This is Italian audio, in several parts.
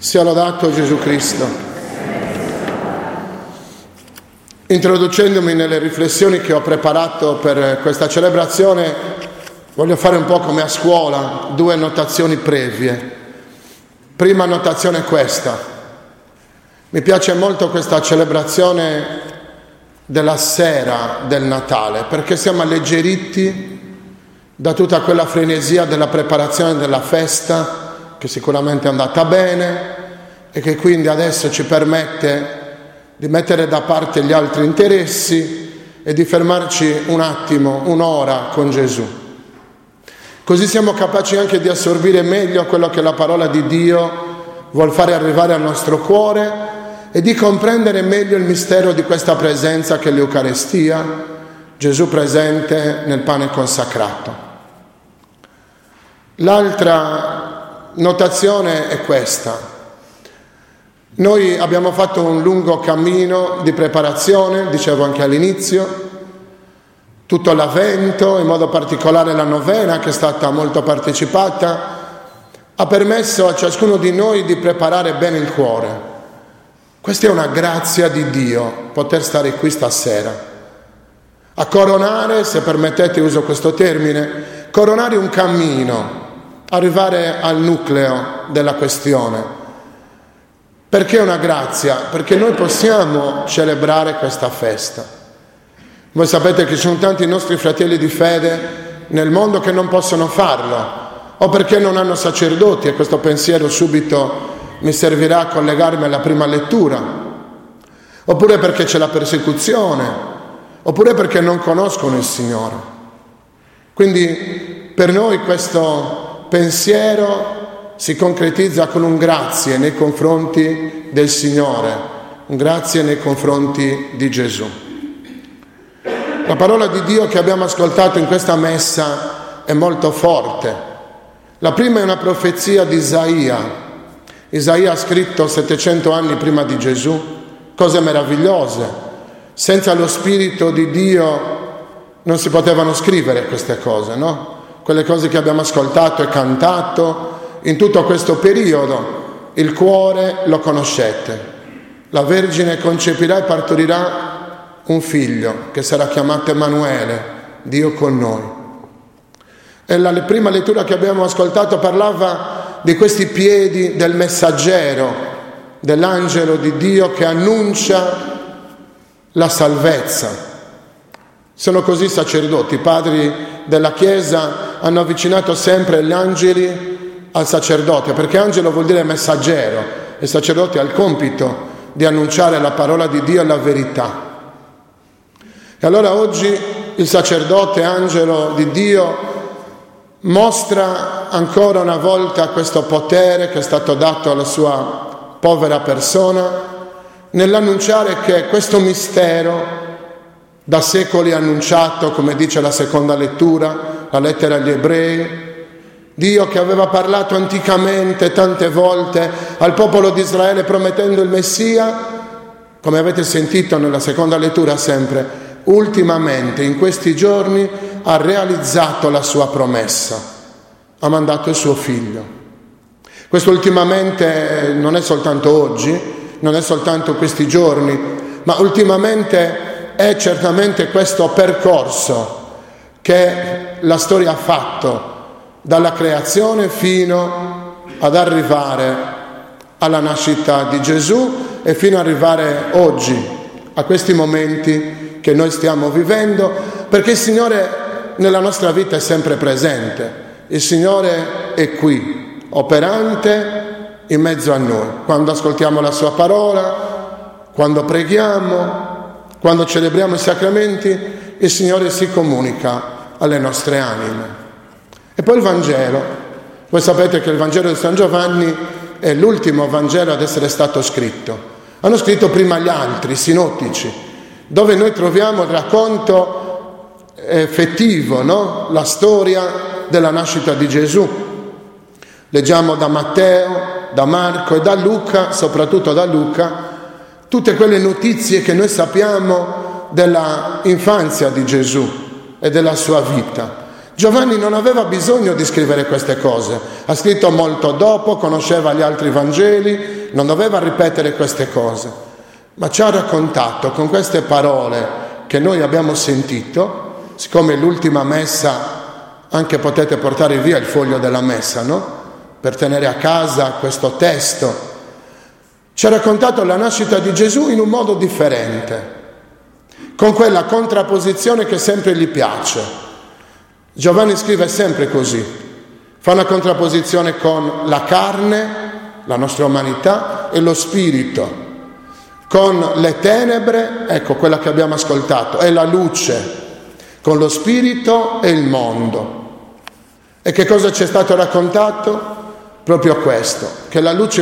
Sia lodato Gesù Cristo. Introducendomi nelle riflessioni che ho preparato per questa celebrazione, voglio fare un po' come a scuola, 2 notazioni previe. Prima notazione è questa. Mi piace molto questa celebrazione della sera del Natale, perché siamo alleggeriti da tutta quella frenesia della preparazione della festa, che sicuramente è andata bene e che quindi adesso ci permette di mettere da parte gli altri interessi e di fermarci un attimo, un'ora con Gesù. Così siamo capaci anche di assorbire meglio quello che la parola di Dio vuol fare arrivare al nostro cuore e di comprendere meglio il mistero di questa presenza che è l'Eucaristia, Gesù presente nel pane consacrato. L'altra notazione è questa. Noi abbiamo fatto un lungo cammino di preparazione, dicevo anche all'inizio, tutto l'avvento, in modo particolare la novena che è stata molto partecipata, ha permesso a ciascuno di noi di preparare bene il cuore. Questa è una grazia di Dio, poter stare qui stasera, a coronare, se permettete uso questo termine, coronare un cammino, arrivare al nucleo della questione. Perché è una grazia? Perché noi possiamo celebrare questa festa. Voi sapete che ci sono tanti nostri fratelli di fede nel mondo che non possono farlo, o perché non hanno sacerdoti, e questo pensiero subito mi servirà a collegarmi alla prima lettura, oppure perché c'è la persecuzione, oppure perché non conoscono il Signore. Quindi per noi questo pensiero si concretizza con un grazie nei confronti del Signore, un grazie nei confronti di Gesù. La parola di Dio che abbiamo ascoltato in questa messa è molto forte. La prima è una profezia di Isaia. Isaia ha scritto 700 anni prima di Gesù, cose meravigliose. Senza lo Spirito di Dio non si potevano scrivere queste cose, no? Quelle cose che abbiamo ascoltato e cantato in tutto questo periodo. Il cuore lo conoscete. La Vergine concepirà e partorirà un figlio che sarà chiamato Emanuele, Dio con noi. E la prima lettura che abbiamo ascoltato parlava di questi piedi del messaggero, dell'angelo di Dio che annuncia la salvezza. Sono così i sacerdoti, i padri della Chiesa hanno avvicinato sempre gli angeli al sacerdote, perché angelo vuol dire messaggero, e il sacerdote ha il compito di annunciare la parola di Dio e la verità. E allora oggi il sacerdote, angelo di Dio, mostra ancora una volta questo potere che è stato dato alla sua povera persona nell'annunciare che questo mistero da secoli annunciato, come dice la seconda lettura, la lettera agli Ebrei, Dio che aveva parlato anticamente tante volte al popolo di Israele promettendo il Messia, come avete sentito nella seconda lettura sempre, ultimamente in questi giorni ha realizzato la sua promessa, ha mandato il suo figlio. Questo ultimamente non è soltanto oggi, non è soltanto questi giorni, ma ultimamente è certamente questo percorso che la storia ha fatto dalla creazione fino ad arrivare alla nascita di Gesù e fino ad arrivare oggi a questi momenti che noi stiamo vivendo, perché il Signore nella nostra vita è sempre presente. Il Signore è qui, operante in mezzo a noi, quando ascoltiamo la sua parola, quando preghiamo, quando celebriamo i sacramenti, il Signore si comunica alle nostre anime. E poi il Vangelo. Voi sapete che il Vangelo di San Giovanni è l'ultimo Vangelo ad essere stato scritto. Hanno scritto prima gli altri, i sinottici, dove noi troviamo il racconto effettivo, no? La storia della nascita di Gesù. Leggiamo da Matteo, da Marco e da Luca, soprattutto da Luca, tutte quelle notizie che noi sappiamo della infanzia di Gesù e della sua vita. Giovanni non aveva bisogno di scrivere queste cose, ha scritto molto dopo, conosceva gli altri Vangeli non doveva ripetere queste cose, ma ci ha raccontato con queste parole che noi abbiamo sentito, siccome l'ultima messa anche potete portare via il foglio della messa, no? Per tenere a casa questo testo. Ci ha raccontato la nascita di Gesù in un modo differente, con quella contrapposizione che sempre gli piace. Giovanni scrive sempre così, fa una contrapposizione con la carne, la nostra umanità, e lo spirito, con le tenebre, ecco quella che abbiamo ascoltato, e la luce, con lo spirito e il mondo. E che cosa ci è stato raccontato? Proprio questo, che la luce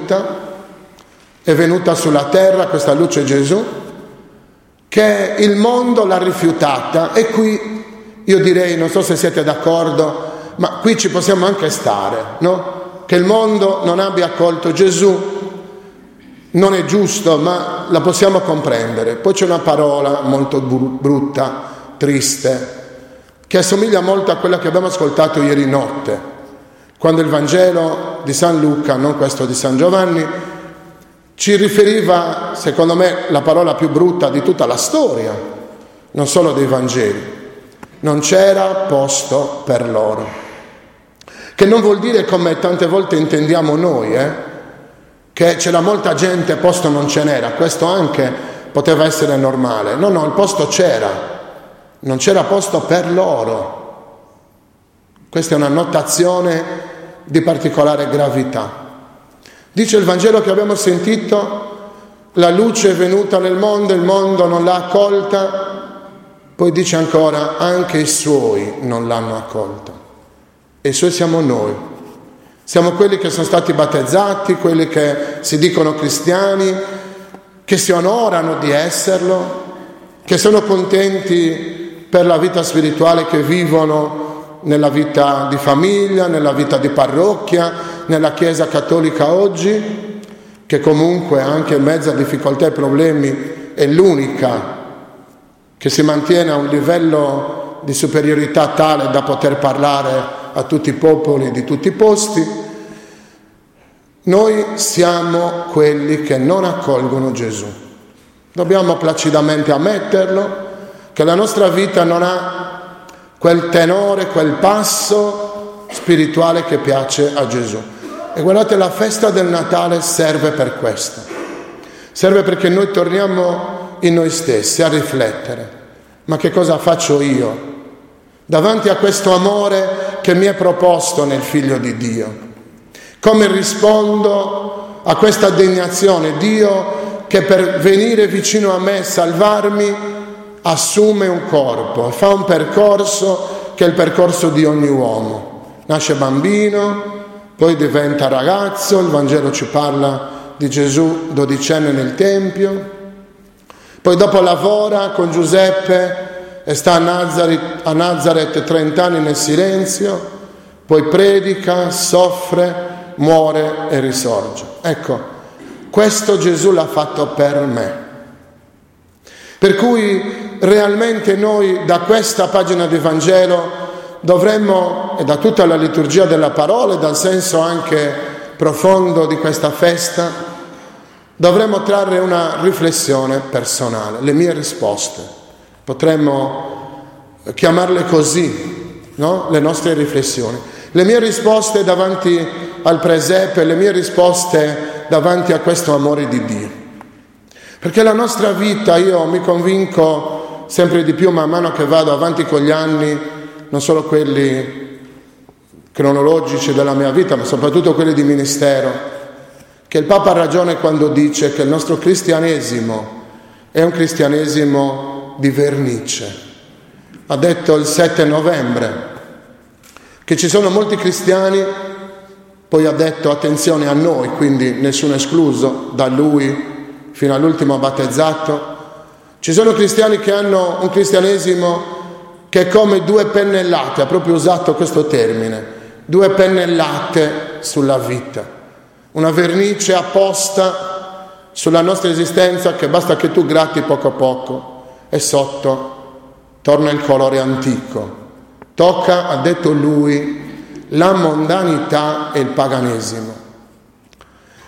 è venuta sulla terra, questa luce è Gesù, che il mondo l'ha rifiutata, e qui io direi, non so se siete d'accordo, ma qui ci possiamo anche stare, no? Che il mondo non abbia accolto Gesù non è giusto, ma la possiamo comprendere. Poi c'è una parola molto brutta, triste, che assomiglia molto a quella che abbiamo ascoltato ieri notte, quando il Vangelo di San Luca, non questo di San Giovanni, ci riferiva, secondo me, la parola più brutta di tutta la storia, non solo dei Vangeli. Non c'era posto per loro. Che non vuol dire, come tante volte intendiamo noi, che c'era molta gente, posto non ce n'era. Questo anche poteva essere normale. No, il posto c'era. Non c'era posto per loro. Questa è una notazione di particolare gravità. Dice il Vangelo che abbiamo sentito, la luce è venuta nel mondo, il mondo non l'ha accolta, poi dice ancora, anche i suoi non l'hanno accolta. E i suoi siamo noi. Siamo quelli che sono stati battezzati, quelli che si dicono cristiani, che si onorano di esserlo, che sono contenti per la vita spirituale che vivono nella vita di famiglia, nella vita di parrocchia, nella Chiesa cattolica oggi, che comunque anche in mezzo a difficoltà e problemi è l'unica che si mantiene a un livello di superiorità tale da poter parlare a tutti i popoli di tutti i posti. Noi siamo quelli che non accolgono Gesù. Dobbiamo placidamente ammetterlo, che la nostra vita non ha quel tenore, quel passo spirituale che piace a Gesù. E guardate, la festa del Natale serve per questo. Serve perché noi torniamo in noi stessi a riflettere. Ma che cosa faccio io davanti a questo amore che mi è proposto nel Figlio di Dio? Come rispondo a questa degnazione? Dio che per venire vicino a me e salvarmi assume un corpo e fa un percorso che è il percorso di ogni uomo. Nasce bambino, poi diventa ragazzo, il Vangelo ci parla di Gesù dodicenne nel Tempio, poi dopo lavora con Giuseppe e sta a Nazaret 30 anni nel silenzio, poi predica, soffre, muore e risorge. Ecco, questo Gesù l'ha fatto per me. Per cui realmente noi da questa pagina di Vangelo dovremmo, e da tutta la liturgia della parola e dal senso anche profondo di questa festa, dovremmo trarre una riflessione personale, le mie risposte. Potremmo chiamarle così, no? Le nostre riflessioni. Le mie risposte davanti al presepe, le mie risposte davanti a questo amore di Dio. Perché la nostra vita, io mi convinco sempre di più man mano che vado avanti con gli anni, non solo quelli cronologici della mia vita, ma soprattutto quelli di ministero, che il Papa ha ragione quando dice che il nostro cristianesimo è un cristianesimo di vernice. Ha detto il 7 novembre che ci sono molti cristiani, poi ha detto attenzione a noi, quindi nessuno escluso, da lui fino all'ultimo battezzato. Ci sono cristiani che hanno un cristianesimo che è come due pennellate, ha proprio usato questo termine, due pennellate sulla vita. Una vernice apposta sulla nostra esistenza che basta che tu gratti poco a poco e sotto torna il colore antico. Tocca, ha detto lui, la mondanità e il paganesimo.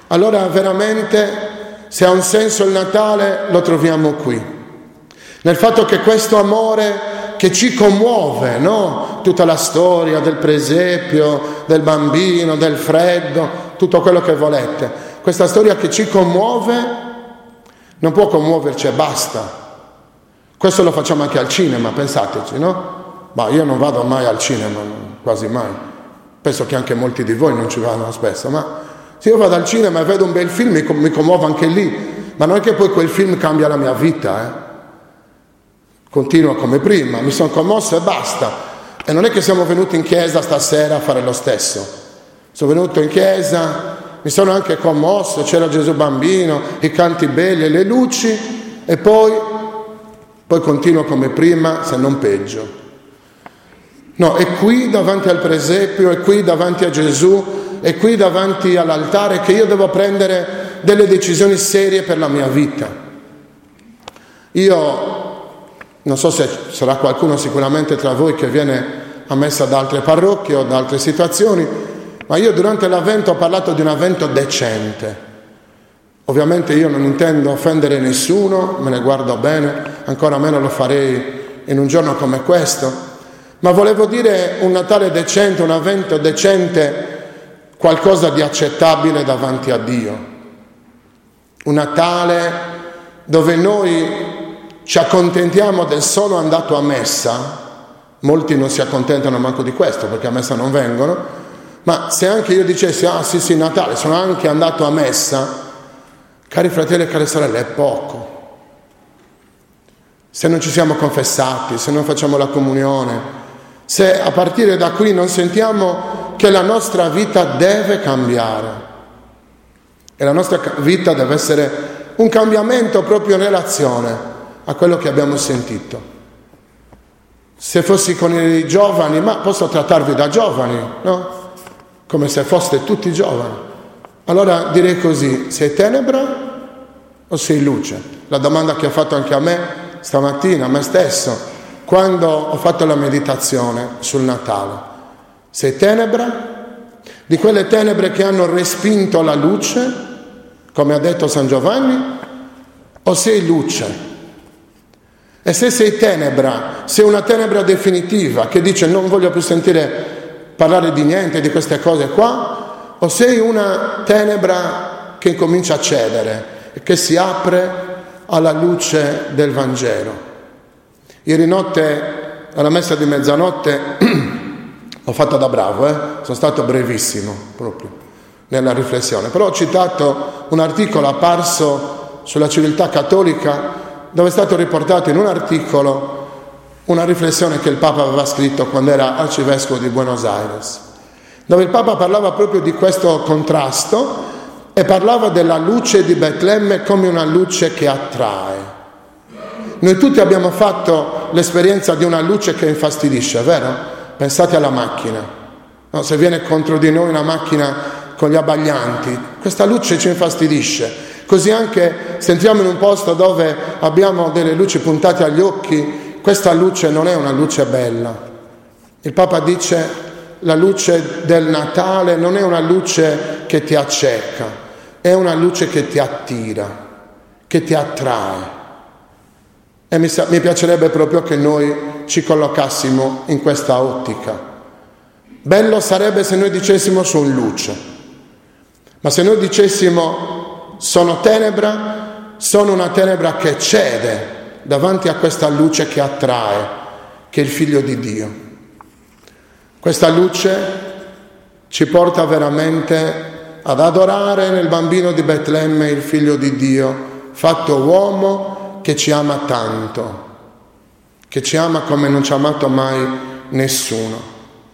allora veramente, se ha un senso il Natale, lo troviamo qui. Nel fatto che questo amore che ci commuove, no? Tutta la storia del presepio, del bambino, del freddo, tutto quello che volete. Questa storia che ci commuove non può commuoverci e basta. Questo lo facciamo anche al cinema, pensateci, no? Ma io non vado mai al cinema, quasi mai. Penso che anche molti di voi non ci vanno spesso, ma se io vado al cinema e vedo un bel film mi commuovo anche lì, ma non è che poi quel film cambia la mia vita, Continua come prima, mi sono commosso e basta. E non è che siamo venuti in chiesa stasera a fare lo stesso. Sono venuto in chiesa, mi sono anche commosso, c'era Gesù bambino, i canti belli, le luci, e poi continuo come prima, se non peggio. No, è qui davanti al presepio, è qui davanti a Gesù, è qui davanti all'altare che io devo prendere delle decisioni serie per la mia vita. Io non so se sarà qualcuno sicuramente tra voi che viene a messa da altre parrocchie o da altre situazioni, ma io durante l'avvento ho parlato di un avvento decente. Ovviamente io non intendo offendere nessuno, me ne guardo bene, ancora meno lo farei in un giorno come questo, ma volevo dire un Natale decente, un avvento decente, qualcosa di accettabile davanti a Dio. Un Natale dove noi ci accontentiamo del solo andato a messa, molti non si accontentano manco di questo perché a messa non vengono, ma se anche io dicessi, sì, Natale, sono anche andato a messa, cari fratelli e care sorelle, è poco. Se non ci siamo confessati, se non facciamo la comunione, se a partire da qui non sentiamo che la nostra vita deve cambiare, e la nostra vita deve essere un cambiamento proprio in relazione a quello che abbiamo sentito. Se fossi con i giovani, ma posso trattarvi da giovani, no? Come se foste tutti giovani. Allora direi così: sei tenebra o sei luce? La domanda che ho fatto anche a me stamattina, a me stesso, quando ho fatto la meditazione sul Natale. Sei tenebra? Di quelle tenebre che hanno respinto la luce, come ha detto San Giovanni, o sei luce? E se sei tenebra, sei una tenebra definitiva che dice non voglio più sentire parlare di niente, di queste cose qua, o sei una tenebra che comincia a cedere e che si apre alla luce del Vangelo. Ieri notte alla messa di mezzanotte ho fatto da bravo, sono stato brevissimo proprio nella riflessione, però ho citato un articolo apparso sulla civiltà cattolica dove è stato riportato in un articolo una riflessione che il Papa aveva scritto quando era arcivescovo di Buenos Aires, dove il Papa parlava proprio di questo contrasto e parlava della luce di Betlemme come una luce che attrae. Noi tutti abbiamo fatto l'esperienza di una luce che infastidisce, vero? Pensate alla macchina, no? Se viene contro di noi una macchina con gli abbaglianti, questa luce ci infastidisce. Così anche se entriamo in un posto dove abbiamo delle luci puntate agli occhi, questa luce non è una luce bella. Il Papa dice la luce del Natale non è una luce che ti acceca, è una luce che ti attira, che ti attrae. E mi piacerebbe proprio che noi ci collocassimo in questa ottica. Bello sarebbe se noi dicessimo sono luce, ma se noi dicessimo sono tenebra, sono una tenebra che cede davanti a questa luce che attrae, che è il Figlio di Dio. Questa luce ci porta veramente ad adorare nel bambino di Betlemme il Figlio di Dio, fatto uomo, che ci ama tanto, che ci ama come non ci ha amato mai nessuno.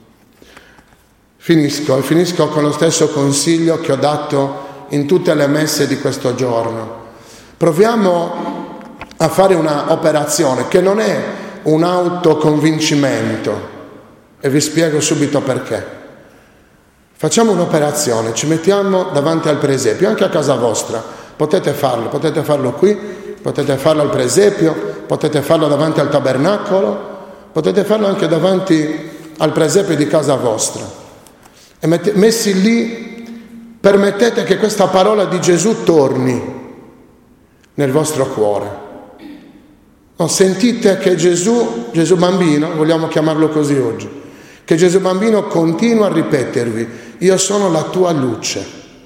Finisco con lo stesso consiglio che ho dato in tutte le messe di questo giorno. Proviamo a fare una operazione che non è un autoconvincimento, e vi spiego subito perché. Facciamo un'operazione, ci mettiamo davanti al presepio, anche a casa vostra, potete farlo qui, potete farlo al presepio, potete farlo davanti al tabernacolo, potete farlo anche davanti al presepio di casa vostra. E messi lì permettete che questa parola di Gesù torni nel vostro cuore. Sentite che Gesù bambino, vogliamo chiamarlo così oggi, che Gesù bambino continua a ripetervi: io sono la tua luce.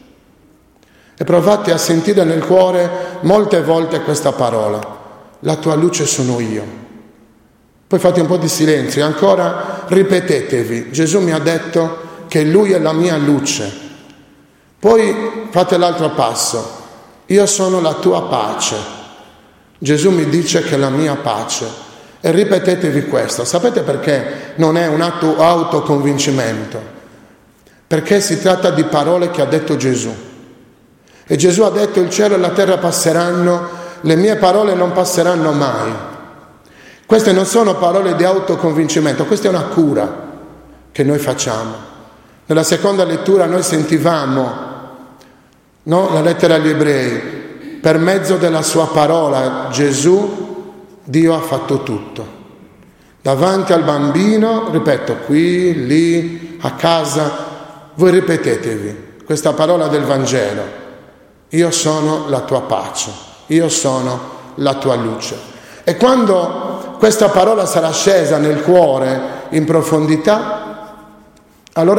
E provate a sentire nel cuore molte volte questa parola: la tua luce sono io. Poi fate un po' di silenzio e ancora ripetetevi: Gesù mi ha detto che Lui è la mia luce. Poi fate l'altro passo: io sono la tua pace. Gesù mi dice che è la mia pace. E ripetetevi questo. Sapete perché non è un atto autoconvincimento? Perché si tratta di parole che ha detto Gesù. E Gesù ha detto: il cielo e la terra passeranno, le mie parole non passeranno mai. Queste non sono parole di autoconvincimento, questa è una cura che noi facciamo. Nella seconda lettura noi sentivamo, la lettera agli Ebrei: per mezzo della sua parola Gesù, Dio ha fatto tutto. Davanti al bambino, ripeto, qui, lì, a casa, voi ripetetevi questa parola del Vangelo: io sono la tua pace, io sono la tua luce. E quando questa parola sarà scesa nel cuore in profondità, allora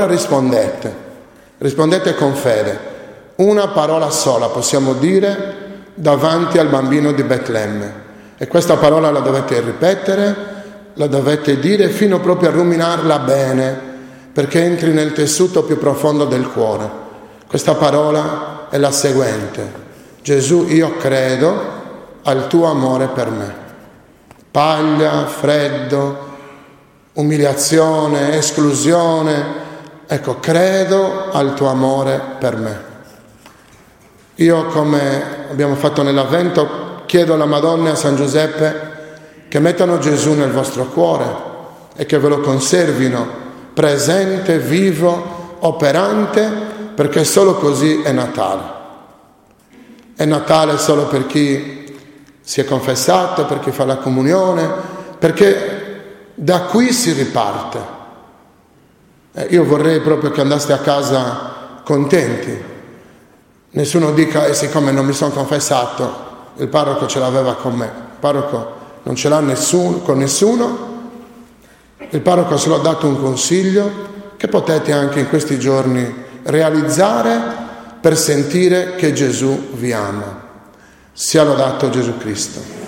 rispondete con fede. Una parola sola possiamo dire davanti al bambino di Betlemme, e questa parola la dovete ripetere, la dovete dire fino proprio a ruminarla bene, perché entri nel tessuto più profondo del cuore. Questa parola è la seguente: Gesù, io credo al tuo amore per me. Paglia, freddo, umiliazione, esclusione, ecco, credo al tuo amore per me. Io, come abbiamo fatto nell'Avvento, chiedo alla Madonna e a San Giuseppe che mettano Gesù nel vostro cuore e che ve lo conservino presente, vivo, operante, perché solo così è Natale. È Natale solo per chi si è confessato, per chi fa la comunione, perché da qui si riparte. Io vorrei proprio che andaste a casa contenti. Nessuno dica: siccome non mi sono confessato, il parroco ce l'aveva con me. Il parroco non ce l'ha con nessuno. Il parroco se l'ha dato un consiglio che potete anche in questi giorni realizzare per sentire che Gesù vi ama. Sia lodato Gesù Cristo.